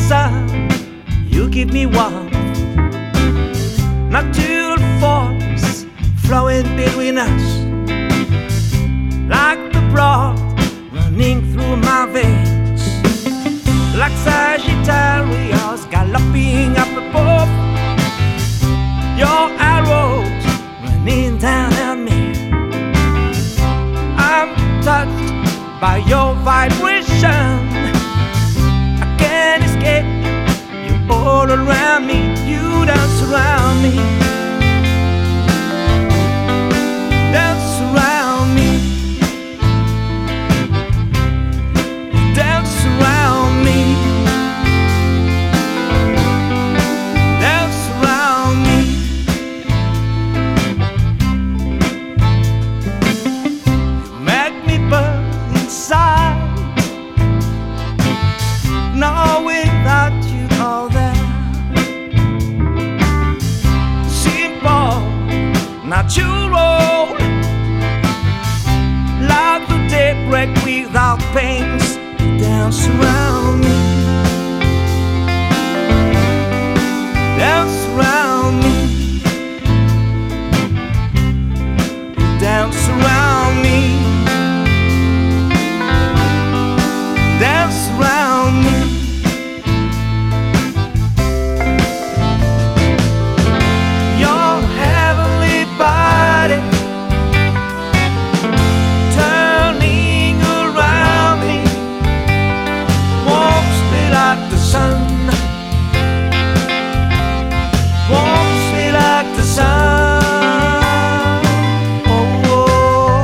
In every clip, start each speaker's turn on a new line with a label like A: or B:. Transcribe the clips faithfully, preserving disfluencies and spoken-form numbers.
A: sun, you give me warmth. Natural force flowing between us, like the blood running through my veins, like Sagittarius galloping up above. Your arrows running down on me. I'm touched by your vibration. I can't escape you, you all around me. You dance around me, dance around me, dance around me, dance around me. You make me burn inside, no, without you all there. Simple, natural, like the daybreak without pains. Dance around me, dance around me, dance around me, dance around me. Your heavenly body turning around me, warms me like the sun, warms me like the sun. Oh, oh.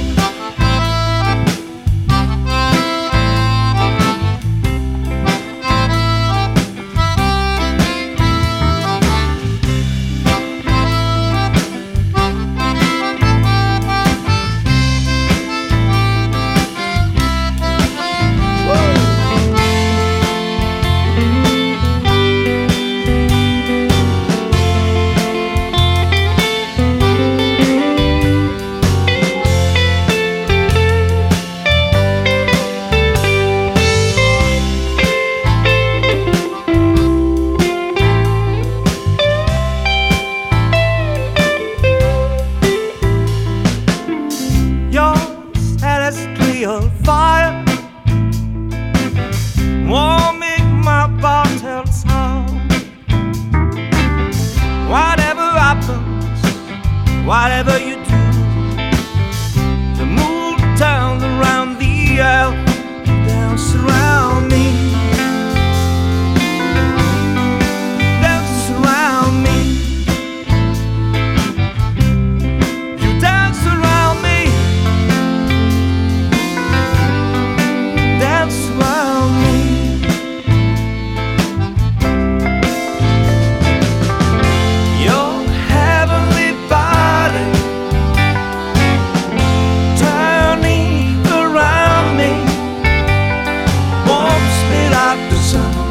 A: Your celestial fire warming my bottle's heart. Whatever happens, whatever you do, the moon turns around the earth, dance around me, dance around me. You dance around me, dance around me. Your heavenly body turning around me, warms me like the sun.